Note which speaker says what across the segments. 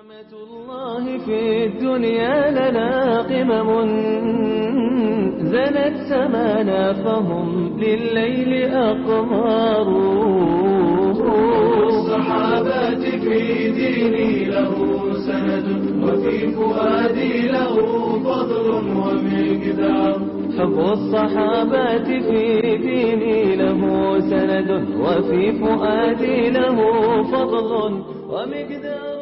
Speaker 1: نعمة الله في الدنيا لنا قمم زنت سمانا فهم لليل أقمار.
Speaker 2: الصحابة في ديني له سند وفي فؤادي له فضل ومقدار.
Speaker 1: حب الصحابة في ديني له سند وفي فؤادي له فضل ومقدار.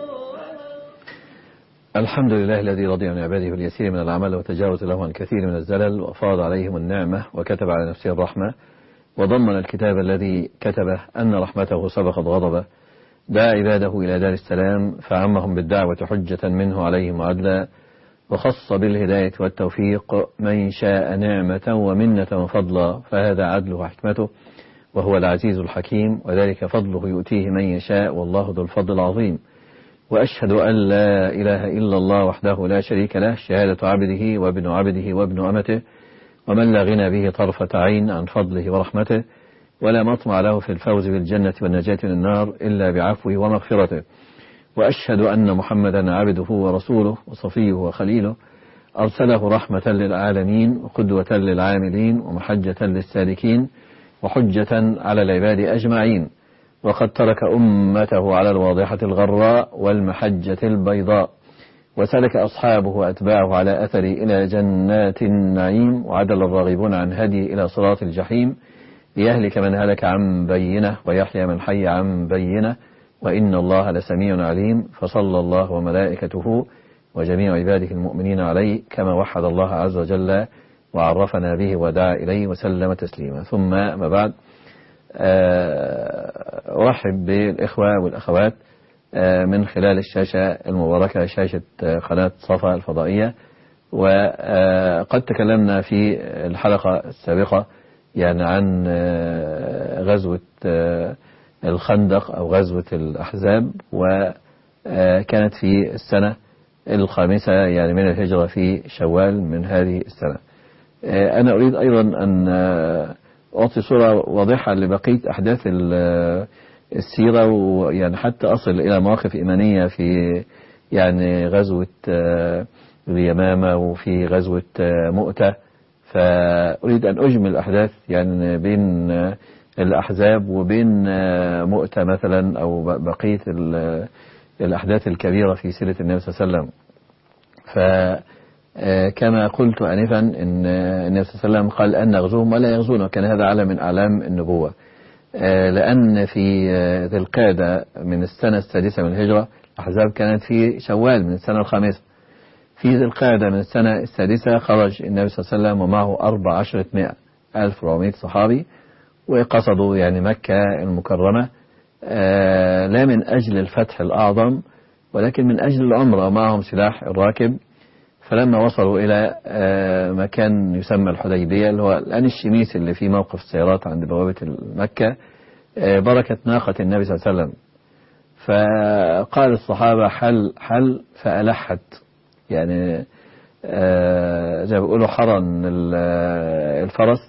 Speaker 3: الحمد لله الذي رضي عن عباده باليسير من العمل وتجاوز له عن كثير من الزلل وأفاض عليهم النعمة وكتب على نفسه الرحمة وضمن الكتاب الذي كتبه أن رحمته سبقت غضبه. دعا عباده إلى دار السلام فعمهم بالدعوة حجة منه عليهم وعدلا وخص بالهداية والتوفيق من شاء نعمة ومنة وفضلا فهذا عدله وحكمته وهو العزيز الحكيم وذلك فضله يؤتيه من يشاء والله ذو الفضل العظيم. وأشهد أن لا إله إلا الله وحده لا شريك له شهادة عبده وابن عبده وابن أمته ومن لا غنى به طرفة عين عن فضله ورحمته ولا مطمع له في الفوز بالجنة والنجاة من النار إلا بعفوه ومغفرته. وأشهد أن محمدا عبده ورسوله وصفيه وخليله أرسله رحمة للعالمين وقدوة للعاملين ومحجة للسالكين وحجة على العباد أجمعين. وقد ترك أمته على الواضحة الغراء والمحجة البيضاء وسلك أصحابه وأتباعه على أثره إلى جنات النعيم وعدل الراغبون عن هدي إلى صراط الجحيم ليهلك من هلك عن بينه ويحيى من حي عن بينه وإن الله لسميع عليم. فصلى الله وملائكته وجميع عباده المؤمنين عليه كما وحد الله عز وجل وعرفنا به ودعا إليه وسلم تسليما. ثم ما بعد، أرحب بالإخوة والأخوات من خلال الشاشة المباركة شاشة قناة صفا الفضائية. وقد تكلمنا في الحلقة السابقة يعني عن غزوة الخندق أو غزوة الأحزاب وكانت في السنة الخامسة يعني من الهجرة في شوال من هذه السنة. أنا أريد أيضا أن أعطي صورة واضحة لبقية أحداث السيرة ويعني حتى أصل إلى مواقف إيمانية في يعني غزوة اليمامة وفي غزوة مؤتة. فأريد أن أجمل الأحداث يعني بين الأحزاب وبين مؤتة مثلا أو بقية الأحداث الكبيرة في سيرة النبي صلى الله عليه وسلم. فكما قلت آنفا أن النبي صلى الله عليه وسلم قال أن نغزوهم ولا يغزون وكان هذا علم من أعلام النبوة. لأن في ذي القعدة من السنة السادسة من الهجرة الأحزاب كانت في شوال من السنة الخامسة. في ذي القعدة من السنة السادسة خرج النبي صلى الله عليه وسلم ومعه 1400 صحابي وقصدوا يعني مكة المكرمة لا من أجل الفتح الأعظم ولكن من أجل العمرة ومعهم سلاح الراكب. فلما وصلوا إلى مكان يسمى الحديبية اللي هو الآن الشميس اللي في موقف السيارات عند بوابة مكة بركت ناقة النبي صلى الله عليه وسلم. فقال الصحابة حل فألحت يعني زي ما بيقولوا حرن الفرس.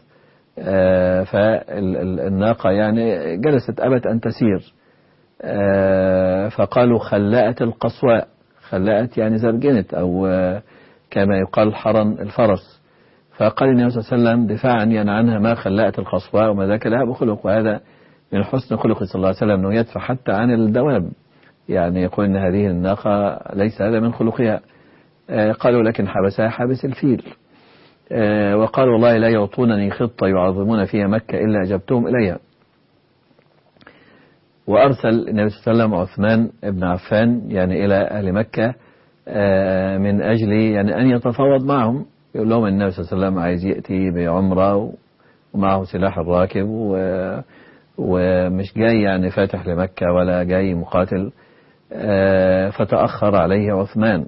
Speaker 3: فالناقة يعني جلست أبت أن تسير. فقالوا خلأت القصواء، خلأت يعني زرجنت أو كما يقال حرن الفرس. فقال النبي صلى الله عليه وسلم دفاعا عنها ما خلأت القصواء وما ذاك لها بخلق. وهذا من حسن خلقه صلى الله عليه وسلم أنه يدفع حتى عن الدواب يعني يقول أن هذه الناقة ليس هذا من خلقها. قالوا لكن حبسها حابس الفيل. وقال والله لا يعطونني خطة يعظمون فيها مكة إلا أجبتهم إليها. وأرسل النبي صلى الله عليه وسلم عثمان بن عفان يعني إلى أهل مكة من أجل يعني أن يتفاوض معهم. يقول لهم النبي صلى الله عليه وسلم عايز يأتي بعمرة ومعه سلاح الراكب ومش جاي يعني فاتح لمكة ولا جاي مقاتل. فتأخر عليه عثمان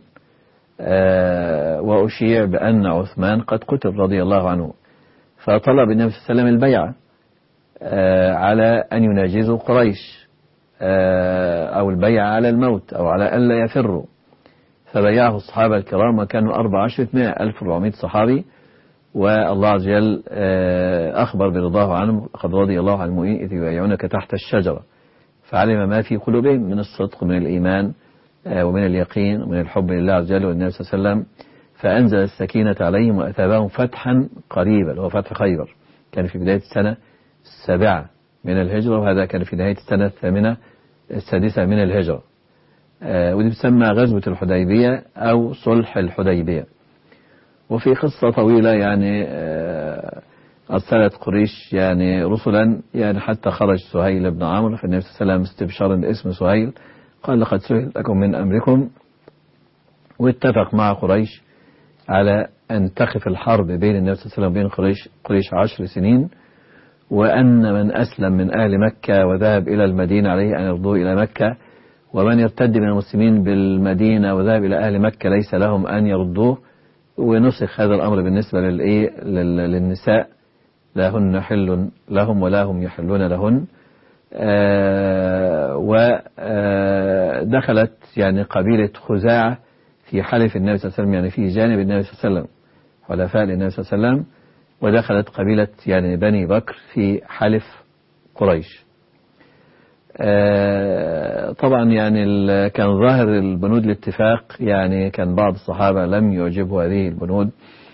Speaker 3: وأشيع بأن عثمان قد قتل رضي الله عنه. فطلب النبي صلى الله عليه وسلم البيعة على أن يناجزوا قريش أو البيعة على الموت أو على أن لا يفروا. فبيعه الصحابة الكرام وكانوا 1400 صحابي. والله عز وجل أخبر برضاه عنهم قد رضي الله عن المؤمنين إذ يبايعونك تحت الشجرة فعلم ما في قلوبهم من الصدق من الإيمان ومن اليقين ومن الحب لله عز وجل والنبي صلى الله عليه وسلم، فأنزل السكينة عليهم وأثابهم فتحا قريبا، هو فتح خيبر، كان في بداية السنة 7 من الهجرة، وهذا كان في نهاية السنة 6 من الهجرة. ودي تسمى غزوة الحديبية أو صلح الحديبية. وفي قصة طويلة يعني أرسلت قريش يعني رسلا، يعني حتى خرج سهيل بن عمرو، فالنبي صلى الله عليه وسلم استبشارا باسم سهيل قال لقد سهل لكم من أمركم، واتفق مع قريش على أن تقف الحرب بين النبي صلى الله عليه وسلم وبين قريش 10 سنين، وأن من أسلم من أهل مكة وذهب إلى المدينة عليه أن يرضوه إلى مكة، ومن يرتد من المسلمين بالمدينة وذهب إلى أهل مكة ليس لهم أن يردوه. ونسخ هذا الأمر بالنسبة للنساء، لا هن حل لهم ولا هم يحلون لهن. ودخلت يعني قبيلة خزاعة في حلف النبي صلى الله عليه وسلم، يعني في جانب النبي صلى الله عليه وسلم حلفاء للنبي صلى الله عليه وسلم، ودخلت قبيلة يعني بني بكر في حلف قريش. طبعا يعني كان ظاهر البنود الاتفاق، يعني كان بعض الصحابة لم يعجبوا هذه البنود،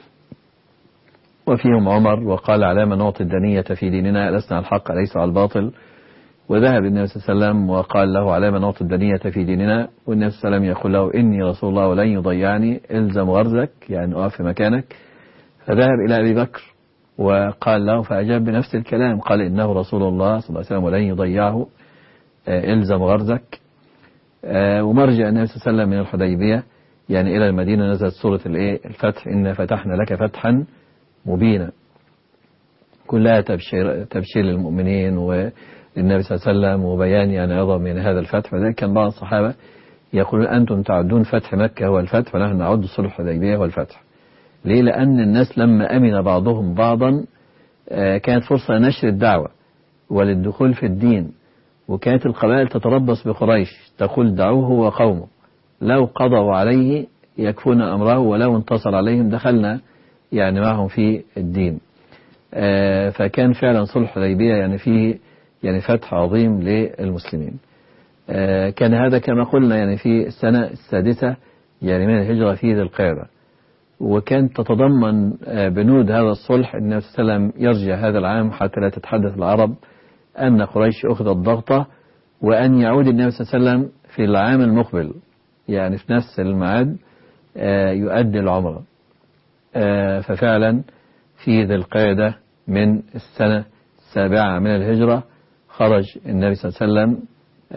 Speaker 3: وفيهم عمر، وقال على ما نعطي الدنية في ديننا، لسنا على الحق ليس على الباطل. وذهب النبي صلى الله عليه وسلم وقال له على ما نعطي الدنية في ديننا، والنبي صلى الله عليه وسلم يقول له إني رسول الله ولن يضيعني، الزم غرزك، يعني اقف في مكانك. فذهب إلى أبي بكر وقال له، فأجاب بنفس الكلام، قال إنه رسول الله صلى الله عليه وسلم ولن يضيعه، الزم غرزك. ومرجع النبي صلى الله عليه وسلم من الحديبية يعني إلى المدينة نزلت سورة الفتح، إن فتحنا لك فتحا مبينا، كلها تبشير للمؤمنين وللنبي صلى الله عليه وسلم، وبيان يعني عظم من هذا الفتح. وذلك كان بعض الصحابة يقولون أنتم تعدون فتح مكة هو الفتح، ونحن نعد صلح الحديبية هو الفتح. ليه؟ لأن الناس لما أمن بعضهم بعضا كانت فرصة لنشر الدعوة وللدخول في الدين، وكانت القبائل تتربص بقريش تقول دعوه وقومه، لو قضوا عليه يكفون أمره، ولو انتصر عليهم دخلنا يعني معهم في الدين. فكان فعلا صلح الحديبية يعني فيه يعني فتح عظيم للمسلمين. كان هذا كما قلنا يعني في السنة 6 يعني من الهجرة في ذي القعدة، وكانت تتضمن بنود هذا الصلح أن النبي صلى الله عليه وسلم يرجع هذا العام حتى لا تتحدث العرب أن قريش أخذت ضغطة، وأن يعود النبي صلى الله عليه وسلم في العام المقبل يعني في نفس الميعاد يؤدي العمرة. ففعلا في ذي القعدة من السنة 7 من الهجرة خرج النبي صلى الله عليه وسلم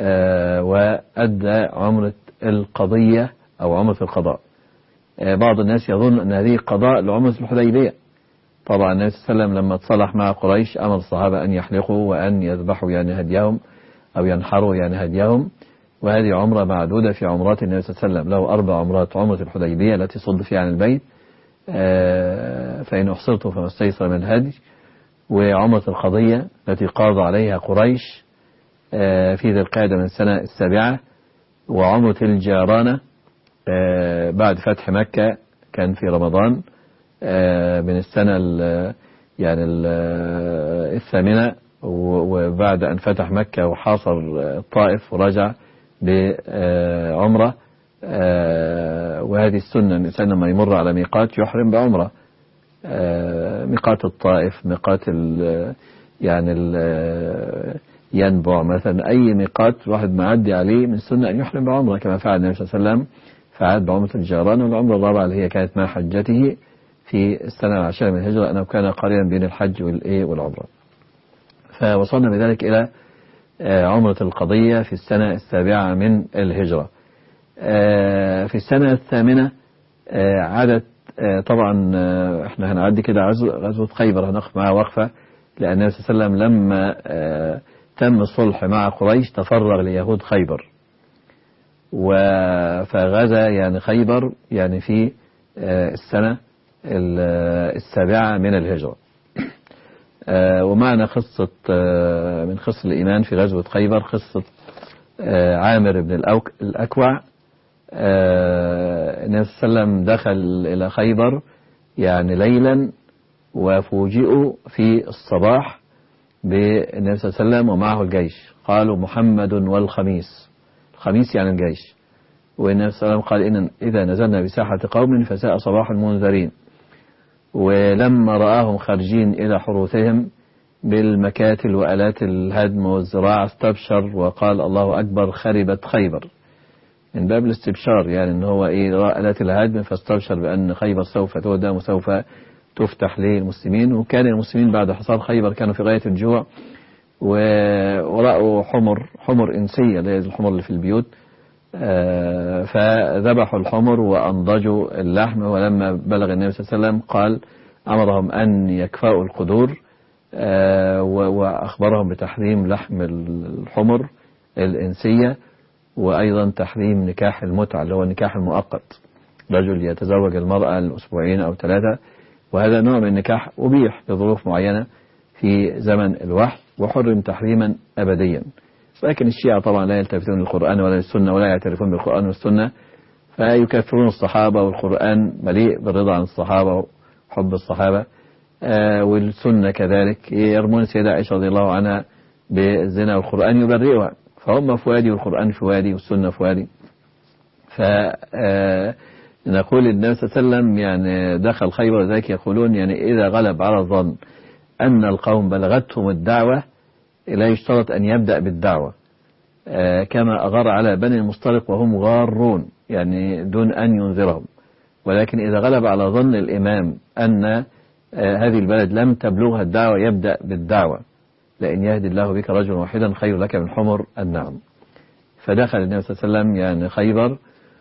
Speaker 3: وأدى عمرة القضية أو عمرة القضاء. بعض الناس يظن أن هذه قضاء لعمرة الحديبية. طبعا النبي صلى الله عليه وسلم لما تصالح مع قريش أمر الصحابة أن يحلقوا وأن يذبحوا يعني هديهم أو ينحروا يعني هديهم، وهذه عمرة معدودة في عمرات النبي صلى الله عليه وسلم، له 4 عمرات: عمرة الحديبية التي صد فيها عن البيت، فإن أحصرتم فما استيسر من الهدي، وعمرة القضية التي قاض عليها قريش في ذي القعدة من السنة 7، وعمرة الجيرانة بعد فتح مكة كان في رمضان من السنة يعني 8، وبعد أن فتح مكة وحاصر الطائف ورجع بعمرة. وهذه السنة الإنسان لما يمر على ميقات يحرم بعمرة، ميقات الطائف، ميقات يعني ينبع مثلا، أي ميقات واحد معدي عليه من السنة أن يحرم بعمرة، كما فعل النبي صلى الله عليه وسلم فعاد بعمرة الجيران. والعمرة الرابعة اللي هي كانت مع حجته في السنة 10 من الهجرة، أنه كان قارنا بين الحج والعمرة. فوصلنا بذلك إلى عمرة القضية في السنة 7 من الهجرة. في السنة 8 عادت طبعا احنا هنعدي كده غزوة خيبر، هنقف معها وقفة، لأن النبي صلى الله عليه وسلم لما تم الصلح مع قريش تفرغ ليهود خيبر، فغزا يعني خيبر يعني في السنة 7 من الهجرة. ومعنا قصة من قصة الإيمان في غزوة خيبر، قصة عامر بن الأكوع. النبي صلى الله عليه وسلم دخل إلى خيبر يعني ليلا، وفوجئوا في الصباح بالنبي صلى الله عليه وسلم ومعه الجيش، قالوا محمد والخميس، الخميس يعني الجيش، والنبي صلى الله عليه وسلم قال إن إذا نزلنا بساحة قوم فساء صباح المنذرين. ولما رآهم خارجين إلى حروثهم بالمكاتل وآلات الهدم والزراعة استبشر وقال الله أكبر خربت خيبر، من باب الاستبشار، يعني إن هو رأى آلات الهدم فاستبشر بأن خيبر سوف تهدم وسوف تفتح للمسلمين. وكان المسلمين بعد حصار خيبر كانوا في غاية الجوع، ورأوا حمر إنسية اللي هي الحمر اللي في البيوت، فذبحوا الحمر وأنضجوا اللحم. ولما بلغ النبي صلى الله عليه وسلم قال أمرهم أن يكفأوا القدور، وأخبرهم بتحريم لحم الحمر الإنسية، وأيضا تحريم نكاح المتعة اللي هو النكاح المؤقت، رجل يتزوج المرأة الأسبوعين أو 3، وهذا نوع من النكاح أبيح لظروف معينة في زمن الوحي وحرم تحريما أبديا. لكن الشيعة طبعا لا يلتفتون للقرآن ولا للسنة ولا يعترفون بالقرآن والسنة، فيكفرون الصحابة، والقرآن مليء بالرضا عن الصحابة وحب الصحابة، والسنة كذلك يرمون السيدة عائشة رضي الله عنها بالزنا والقرآن يبرئها، فهم في وادي والقرآن في وادي والسنة في وادي. فنقول النبي صلى الله عليه وسلم يعني دخل خيبر، ذلك يقولون يعني إذا غلب على الظن أن القوم بلغتهم الدعوة لا يشترط أن يبدأ بالدعوة، كما أغار على بني المصطلق وهم غارون، يعني دون أن ينذرهم. ولكن إذا غلب على ظن الإمام أن هذه البلد لم تبلغها الدعوة يبدأ بالدعوة، لأن يهدي الله بك رجلا واحدا خير لك من حمر النعم. فدخل النبي صلى الله عليه وسلم يعني خيبر،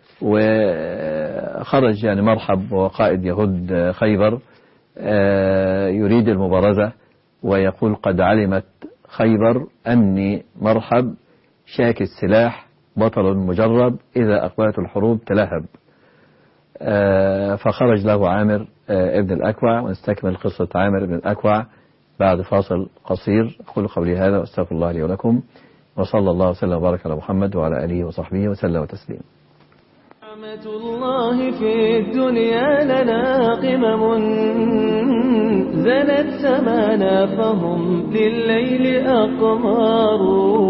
Speaker 3: وخرج يعني مرحب وقائد يهود خيبر يريد المبارزة، ويقول قد علمت خيبر أني مرحب شاك السلاح بطل مجرب إذا أقبلت الحروب تلهب. فخرج له عامر ابن الأكوع، ونستكمل قصة عامر ابن الأكوع بعد فاصل قصير. أقول قولي هذا واستغفر الله لي ولكم، وصلى الله وسلم وبارك على محمد وعلى آله وصحبه وسلم تسليما.
Speaker 1: نعمة الله في الدنيا لنا قمم زنت سمانا فهم لليل أقمار.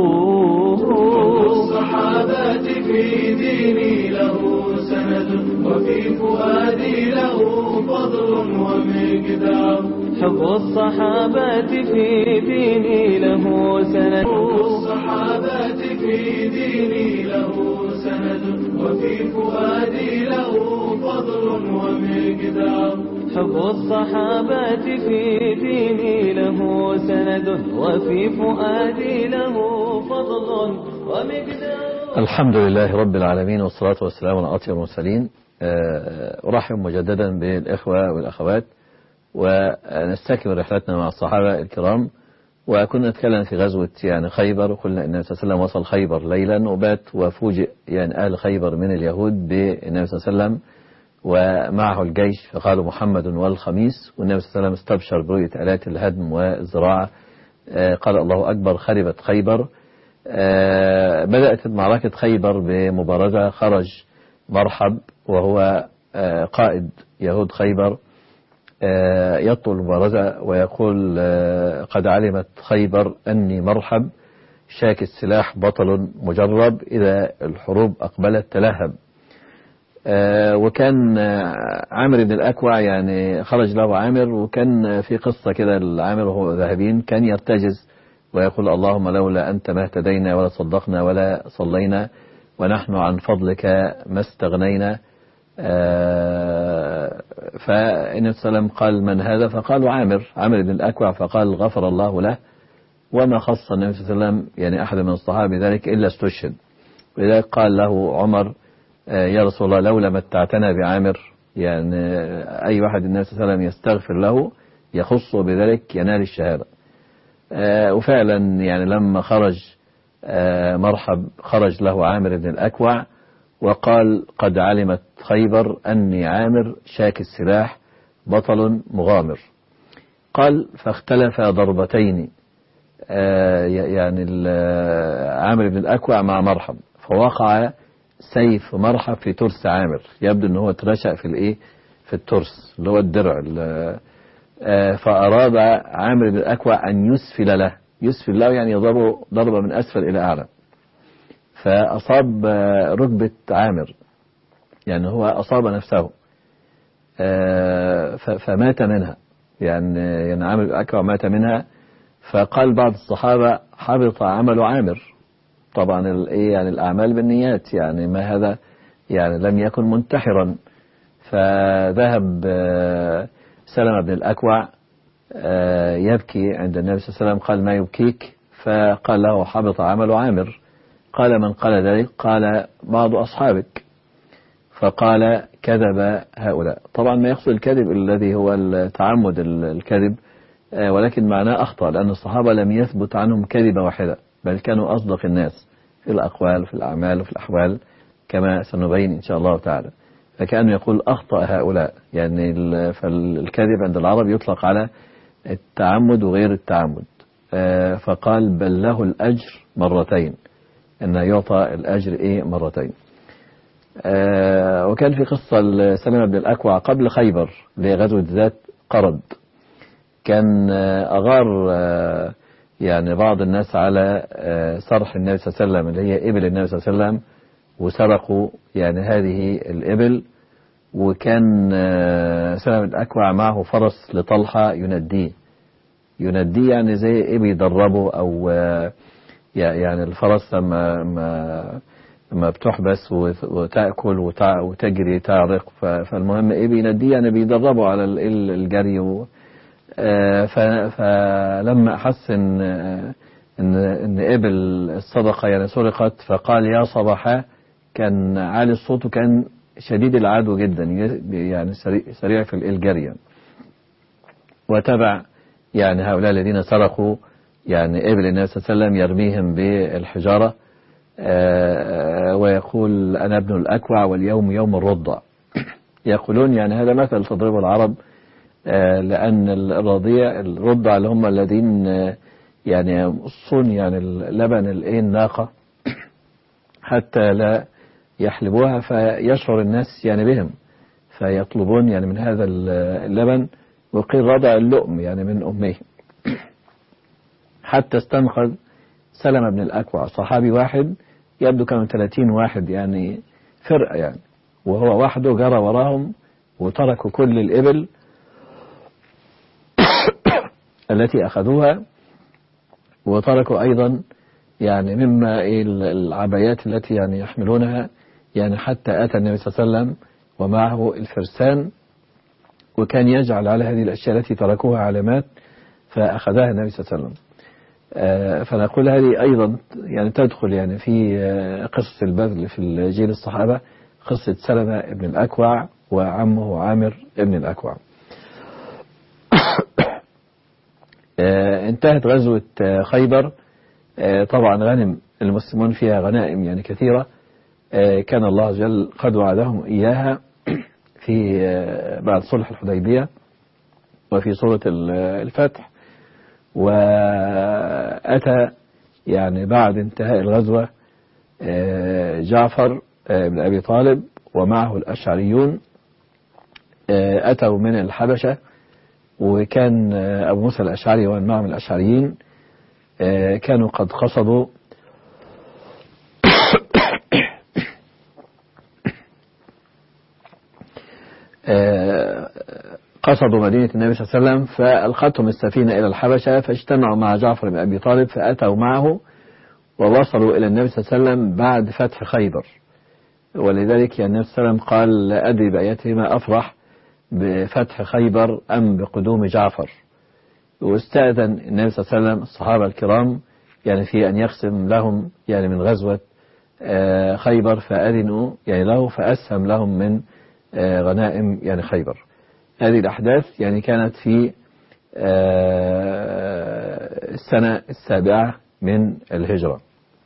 Speaker 2: الصحابة في ديني له سند وفي فؤادي له فضل ومقدار.
Speaker 1: حب الصحابة في ديني له سند.
Speaker 2: الصحابة في ديني له سند وفي فؤادي له فضل ومقدار.
Speaker 1: حب الصحابة في ديني له سند وفي فؤادي له فضل ومقدار.
Speaker 3: الحمد لله رب العالمين، والصلاة والسلام على أطيب المرسلين. أرحب مجددا بالإخوة والأخوات، ونستكمل رحلتنا مع الصحابة الكرام. وكنا نتكلم في غزوة يعني خيبر، وقلنا أن النبي صلى الله عليه وسلم وصل خيبر ليلا وبات، وفوجئ يعني أهل خيبر من اليهود بالنبي صلى الله عليه وسلم ومعه الجيش، فقالوا محمد والخميس. والنبي صلى الله عليه وسلم استبشر برؤية آلات الهدم والزراعة، قال الله أكبر خربت خيبر. بدأت معركة خيبر بمبارزة. خرج مرحب وهو قائد يهود خيبر يطلب المبارزة ويقول قد علمت خيبر أني مرحب شاك السلاح بطل مجرب إذا الحروب أقبلت تلهب. وكان عامر بن الأكوع يعني خرج له عامر، وكان في قصة كده العامر وهو ذهبين كان يرتجز ويقول اللهم لولا أنت ما اهتدينا ولا صدقنا ولا صلينا ونحن عن فضلك ما استغنينا. فالنبي صلى الله عليه وسلم قال من هذا؟ فقالوا عامر بن الأكوع، فقال غفر الله له. وما خص النبي صلى الله عليه وسلم يعني أحد من الصحابة بذلك إلا استشهد. ولذلك قال له عمر يا رسول الله لولا متعتنا بعامر، يعني أي واحد النبي صلى الله عليه وسلم يستغفر له يخصه بذلك ينال الشهادة. وفعلا يعني لما خرج مرحب خرج له عامر بن الأكوع وقال قد علمت خيبر أني عامر شاك السلاح بطل مغامر. قال فاختلف ضربتين، يعني عامر بن الأكوع مع مرحب، فوقع سيف مرحب في ترس عامر، يبدو أنه اترشق في الترس اللي هو الدرع. فأراد عامر بن الأكوع أن يسفل له يعني يضربه ضربة من أسفل إلى أعلى. فأصاب ركبة عامر، يعني هو أصاب نفسه فمات منها، يعني عامر بن الأكوع مات منها. فقال بعض الصحابة حبط عمل عامر. طبعا يعني الأعمال بالنيات، يعني ما هذا يعني لم يكن منتحرا. فذهب سلمة بن الأكوع يبكي عند النبي صلى الله عليه وسلم، قال ما يبكيك؟ فقال له حبط عمل عامر. قال من قال ذلك؟ قال بعض أصحابك. فقال كذب هؤلاء. طبعا ما يقصد الكذب الذي هو تعمد الكذب، ولكن معناه أخطأ، لأن الصحابة لم يثبت عنهم كذبة واحدة، بل كانوا أصدق الناس في الأقوال وفي الأعمال وفي الأحوال كما سنبين إن شاء الله تعالى. فكأنه يقول أخطأ هؤلاء، يعني فالكذب عند العرب يطلق على التعمد وغير التعمد. فقال بل له الأجر مرتين، أن يعطى الأجر مرتين. وكان في قصة سلمة بن الأكوع قبل خيبر لغزوة ذات قرد، كان أغار يعني بعض الناس على صرح النبي صلى الله عليه وسلم اللي هي إبل النبي صلى الله عليه وسلم، وسرقوا يعني هذه الإبل. وكان سلمة بن الأكوع معه فرس لطلحة ينديه يعني زي بيدربه، أو يعني الفرس لما بتحبس وتأكل وتجري تعرق، فالمهم بينديه يعني بيدربه على الجري. فلما أحس إن إبل الصدقة يعني سرقت، فقال يا صباحا. كان عالي الصوت وكان شديد العدو جدا، يعني سريع في الجري يعني. وتبع يعني هؤلاء الذين سرقوا يعني إبل النبي صلى الله عليه وسلم يرميهم بالحجارة، ويقول أنا ابن الأكوع واليوم يوم الرضع. يقولون يعني هذا مثل تضربه العرب، لأن الرضع اللي هم الذين يعني يمصون يعني اللبن الناقة حتى لا يحلبوها، فيشعر الناس يعني بهم، فيطلبون يعني من هذا اللبن، وقيل رضع اللؤم يعني من أمه. حتى استنقذ سلمة بن الأكوع صحابي واحد، يبدو كانوا 30 واحد يعني فرقة يعني، وهو وحده جرى وراهم وتركوا كل الإبل التي أخذوها، وتركوا أيضا يعني مما العبايات التي يعني يحملونها، يعني حتى أتى النبي صلى الله عليه وسلم ومعه الفرسان، وكان يجعل على هذه الأشياء التي تركوها علامات، فأخذها النبي صلى الله عليه وسلم. فنقول هذه أيضا يعني تدخل يعني في قصة البذل في جيل الصحابة، قصة سلمة بن الأكوع وعمه عامر بن الأكوع. انتهت غزوة خيبر. طبعا غنم المسلمون فيها غنائم يعني كثيرة، كان الله عز وجل قد وعدهم إياها في بعد صلح الحديبية وفي سورة الفتح. وأتى يعني بعد انتهاء الغزوة جعفر بن أبي طالب ومعه الأشعريون، أتوا من الحبشة، وكان أبو موسى الأشعري ومن معهم الأشعريين كانوا قد قصدوا مدينة النبي صلى الله عليه وسلم، فألقتهم السفينة إلى الحبشة، فاجتمعوا مع جعفر بن أبي طالب فأتوا معه ووصلوا إلى النبي صلى الله عليه وسلم بعد فتح خيبر. ولذلك يعني النبي صلى الله عليه وسلم قال لا أدري بأيتهما أفرح، بفتح خيبر أم بقدوم جعفر. واستأذن النبي صلى الله عليه وسلم الصحابة الكرام يعني في أن يقسم لهم يعني من غزوة خيبر، فأذنوا يعني له، فأسهم لهم من غنائم يعني خيبر. هذه الأحداث يعني كانت في السنة 7 من الهجرة.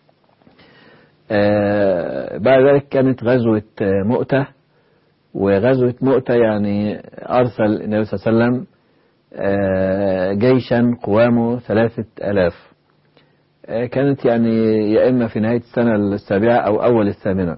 Speaker 3: بعد ذلك كانت غزوة مؤتة. وغزوة مؤتة يعني أرسل النبي صلى الله عليه وسلم جيشا قوامه 3000. كانت يعني يا إما في نهاية السنة 7 أو أول 8.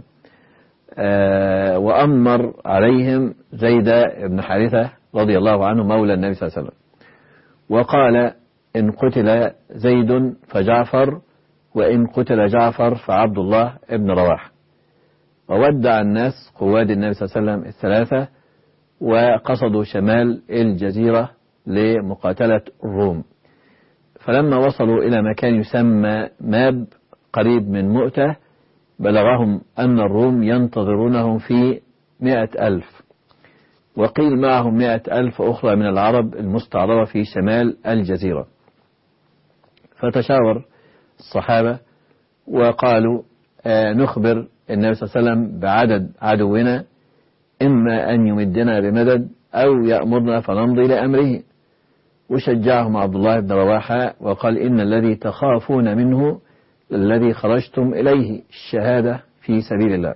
Speaker 3: وأمر عليهم زيد بن حارثة رضي الله عنه مولى النبي صلى الله عليه وسلم، وقال إن قتل زيد فجعفر، وإن قتل جعفر فعبد الله ابن رواحة. وودع الناس قواد النبي صلى الله عليه وسلم الثلاثة وقصدوا شمال الجزيرة لمقاتلة الروم. فلما وصلوا إلى مكان يسمى ماب قريب من مؤتة بلغهم أن الروم ينتظرونهم في 100,000، وقيل معهم 100,000 أخرى من العرب المستعربة في شمال الجزيرة. فتشاور الصحابة وقالوا نخبر النبي صلى الله عليه وسلم بعدد عدونا، إما أن يمدنا بمدد أو يأمرنا فنمضي لأمره. وشجعهم عبد الله بن رواحة وقال إن الذي تخافون منه الذي خرجتم إليه، الشهادة في سبيل الله.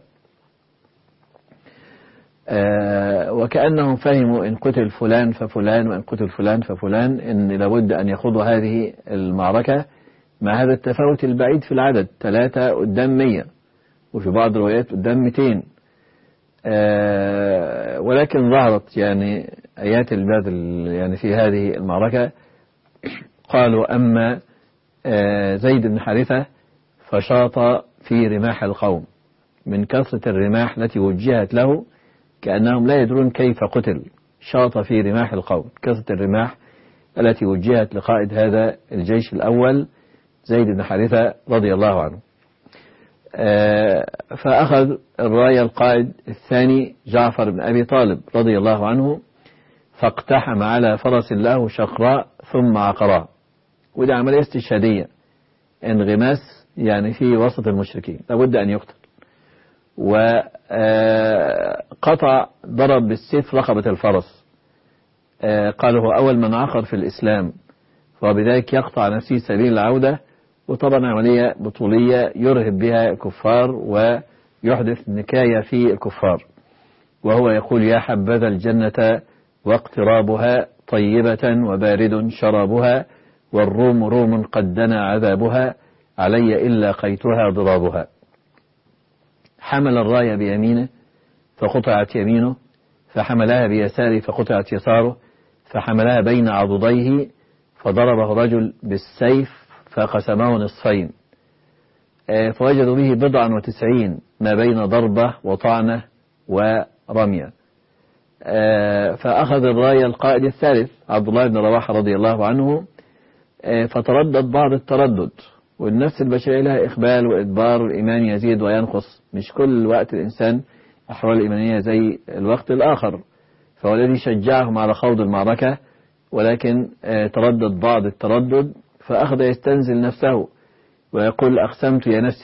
Speaker 3: وكأنهم فهموا إن قتل فلان ففلان وإن قتل فلان ففلان، إن لابد أن يخوضوا هذه المعركة مع هذا التفاوت البعيد في العدد، 3 قدام 100 وفي بعض الروايات قدام 200. ولكن ظهرت يعني آيات البذل يعني في هذه المعركة. قالوا أما زيد بن حارثة فشاط في رماح القوم، من كثرة الرماح التي وجهت له كأنهم لا يدرون كيف قتل، شاط في رماح القوم، كثرة الرماح التي وجهت لقائد هذا الجيش الأول زيد بن حارثة رضي الله عنه. فأخذ الراية القائد الثاني جعفر بن أبي طالب رضي الله عنه، فاقتحم على فرس له شقراء ثم عقراء، ودي عملية استشهادية، انغماس يعني في وسط المشركين لابد أن يقتل. وقطع ضرب بالسيف رقبة الفرس، قالوا هو أول من عقر في الإسلام، وبذلك يقطع نفسه سبيل العودة. وطبعا عملية بطولية يرهب بها الكفار ويحدث نكاية في الكفار، وهو يقول يا حبذا الجنة واقترابها طيبة وبارد شرابها، والروم روم قد دنا عذابها، علي إلا قيتها ضرابها. حمل الراية بيمينه فقطعت يمينه، فحملها بيساره فقطعت يساره، فحملها بين عضديه فضربه رجل بالسيف فقسمه نصفين، فوجدوا به 99 ما بين ضربة وطعنة ورمية. فأخذ الراية القائد الثالث عبد الله بن رواحة رضي الله عنه، فتردد بعض التردد، والنفس البشرية لها إقبال وإدبار، والإيمان يزيد وينقص، مش كل وقت الإنسان أحوال الإيمانية زي الوقت الآخر. فهو الذي شجعهم على خوض المعركة، ولكن تردد بعض التردد، فأخذ يستنزل نفسه ويقول أقسمت يا نفسي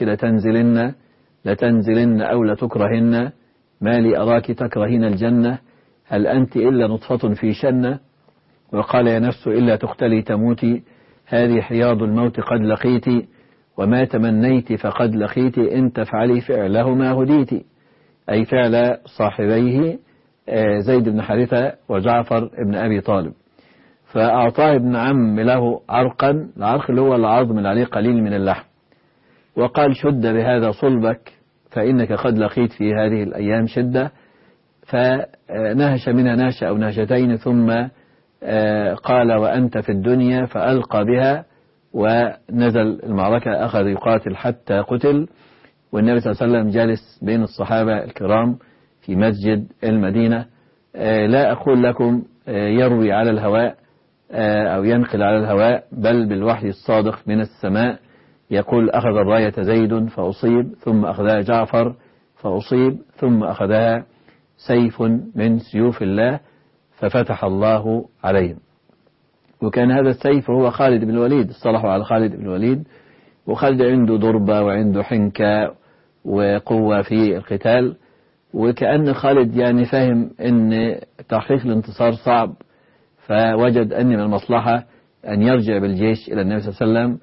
Speaker 3: لتنزلن أو لتكرهن، ما لي أراك تكرهين الجنة، هل أنت إلا نطفة في شنة، وقال يا نفس إلا تختلي تموتي، هذه حياض الموت قد لقيت، وما تمنيت فقد لقيت، إن تفعلي فعلهما هديت، أي فعل صاحبيه زيد بن حارثة وجعفر بن أبي طالب. فأعطاه ابن عم له عرقا، العرق اللي هو العظم اللي عليه قليل من اللحم، وقال شد بهذا صلبك فإنك قد لقيت في هذه الأيام شدة، فنهش منها نهشة أو نهشتين، ثم قال وأنت في الدنيا، فألقى بها ونزل المعركة، أخذ يقاتل حتى قتل. والنبي صلى الله عليه وسلم جالس بين الصحابة الكرام في مسجد المدينة. لا أقول لكم يروي على الهواء أو ينقل على الهواء، بل بالوحي الصادق من السماء، يقول أخذ الراية زيد فأصيب، ثم أخذها جعفر فأصيب، ثم أخذها سيف من سيوف الله ففتح الله عليهم. وكان هذا السيف هو خالد بن الوليد، اصطلحوا على خالد بن الوليد، وخالد عنده ضربة وعنده حنكة وقوة في القتال، وكأن خالد يعني فهم أن تحقيق الانتصار صعب، فوجد أن من المصلحة أن يرجع بالجيش إلى النبي صلى الله عليه وسلم،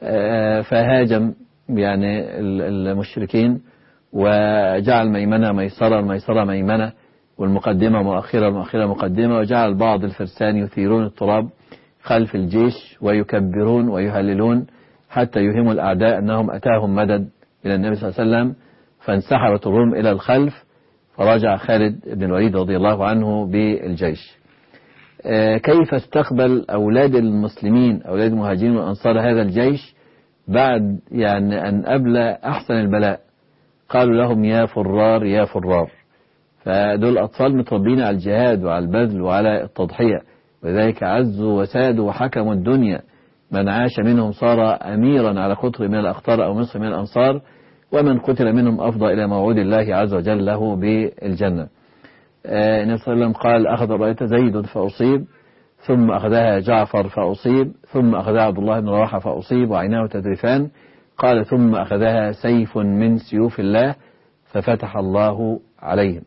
Speaker 3: فهاجم يعني المشركين وجعل ميمنة ميسرة، الميسرة ميمنة، والمقدمة مؤخرة، المؤخرة مقدمة، وجعل بعض الفرسان يثيرون التراب خلف الجيش ويكبرون ويهللون حتى يهموا الأعداء أنهم أتاهم مدد إلى النبي صلى الله عليه وسلم، فانسحبت الروم إلى الخلف، فرجع خالد بن الوليد رضي الله عنه بالجيش. كيف استقبل أولاد المسلمين أولاد المهاجرين والأنصار هذا الجيش؟ بعد يعني أن أبلى أحسن البلاء قالوا لهم يا فرار يا فرار. فدول أطفال متربين على الجهاد وعلى البذل وعلى التضحية، ولذلك عزوا وسادوا وحكموا الدنيا. من عاش منهم صار أميرا على قطر من الأقطار أو مصر من الأنصار، ومن قتل منهم أفضى إلى موعود الله عز وجل له بالجنة. النبي صلى الله عليه وسلم قال أخذ الراية زيد فأصيب، ثم أخذها جعفر فأصيب، ثم أخذها عبد الله بن رواحة فأصيب وعيناه تذرفان، قال ثم أخذها سيف من سيوف الله ففتح الله عليهم.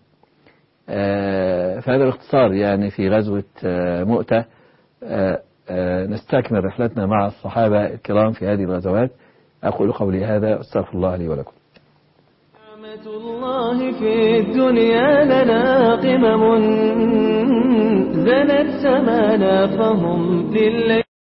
Speaker 3: فهذا باختصار يعني في غزوة مؤتة. نستكمل رحلتنا مع الصحابة الكرام في هذه الغزوات. أقول قولي هذا أستغفر الله لي ولكم.
Speaker 1: نعمة الله في الدنيا لنا قمم زنت سمانا فهم لله